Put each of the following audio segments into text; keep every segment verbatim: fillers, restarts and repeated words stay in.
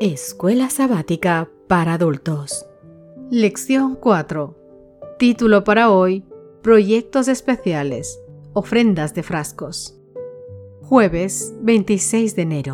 Escuela Sabática para Adultos. Lección cuatro. Título para hoy: Proyectos especiales. Ofrendas de frascos. Jueves veintiséis de enero.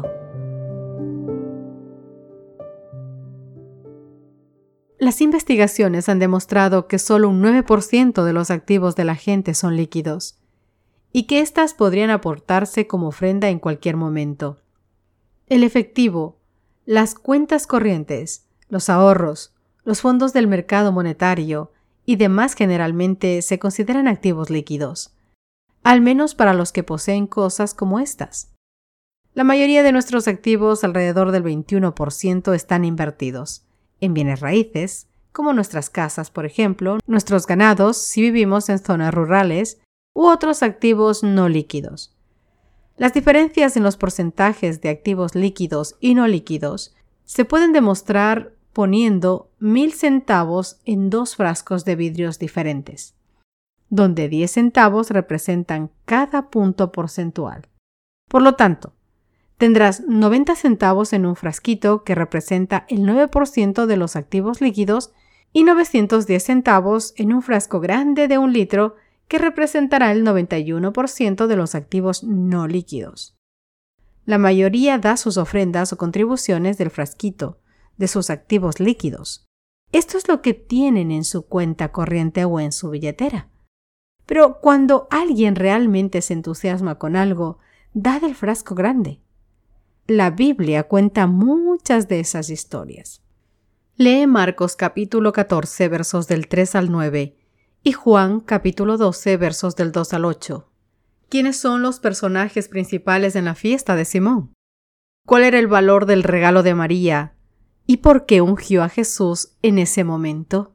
Las investigaciones han demostrado que solo un nueve por ciento de los activos de la gente son líquidos y que éstas podrían aportarse como ofrenda en cualquier momento. El efectivo, las cuentas corrientes, los ahorros, los fondos del mercado monetario y demás generalmente se consideran activos líquidos, al menos para los que poseen cosas como estas. La mayoría de nuestros activos, alrededor del veintiuno por ciento, están invertidos en bienes raíces, como nuestras casas, por ejemplo, nuestros ganados si vivimos en zonas rurales, u otros activos no líquidos. Las diferencias en los porcentajes de activos líquidos y no líquidos se pueden demostrar poniendo mil centavos en dos frascos de vidrios diferentes, donde diez centavos representan cada punto porcentual. Por lo tanto, tendrás noventa centavos en un frasquito que representa el nueve por ciento de los activos líquidos y novecientos diez centavos en un frasco grande de un litro que representará el noventa y uno por ciento de los activos no líquidos. La mayoría da sus ofrendas o contribuciones del frasquito, de sus activos líquidos. Esto es lo que tienen en su cuenta corriente o en su billetera. Pero cuando alguien realmente se entusiasma con algo, da del frasco grande. La Biblia cuenta muchas de esas historias. Lee Marcos capítulo catorce, versos del tres al nueve, y Juan capítulo doce, versos del dos al ocho. ¿Quiénes son los personajes principales en la fiesta de Simón? ¿Cuál era el valor del regalo de María? ¿Y por qué ungió a Jesús en ese momento?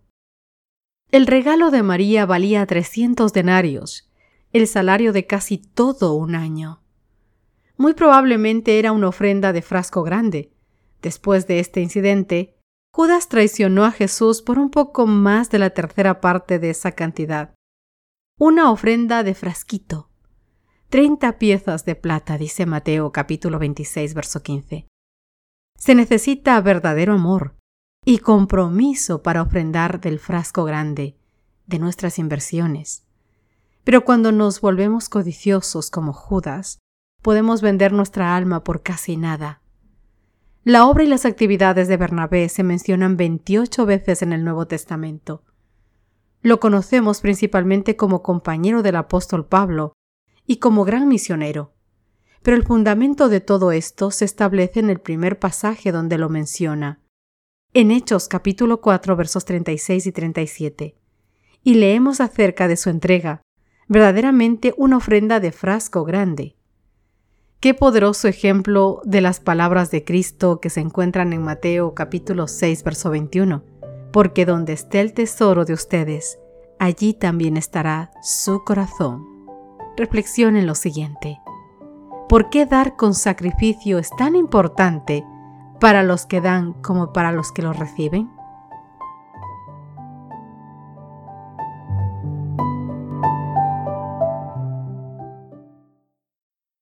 El regalo de María valía trescientos denarios, el salario de casi todo un año. Muy probablemente era una ofrenda de frasco grande. Después de este incidente, Judas traicionó a Jesús por un poco más de la tercera parte de esa cantidad. Una ofrenda de frasquito. Treinta piezas de plata, dice Mateo capítulo veintiséis, verso quince. Se necesita verdadero amor y compromiso para ofrendar del frasco grande, de nuestras inversiones. Pero cuando nos volvemos codiciosos como Judas, podemos vender nuestra alma por casi nada. La obra y las actividades de Bernabé se mencionan veintiocho veces en el Nuevo Testamento. Lo conocemos principalmente como compañero del apóstol Pablo y como gran misionero. Pero el fundamento de todo esto se establece en el primer pasaje donde lo menciona, en Hechos capítulo cuatro, versos treinta y seis y treinta y siete. Y leemos acerca de su entrega, verdaderamente una ofrenda de frasco grande. Qué poderoso ejemplo de las palabras de Cristo que se encuentran en Mateo capítulo seis, verso veintiuno. Porque donde esté el tesoro de ustedes, allí también estará su corazón. Reflexiona en lo siguiente. ¿Por qué dar con sacrificio es tan importante para los que dan como para los que lo reciben?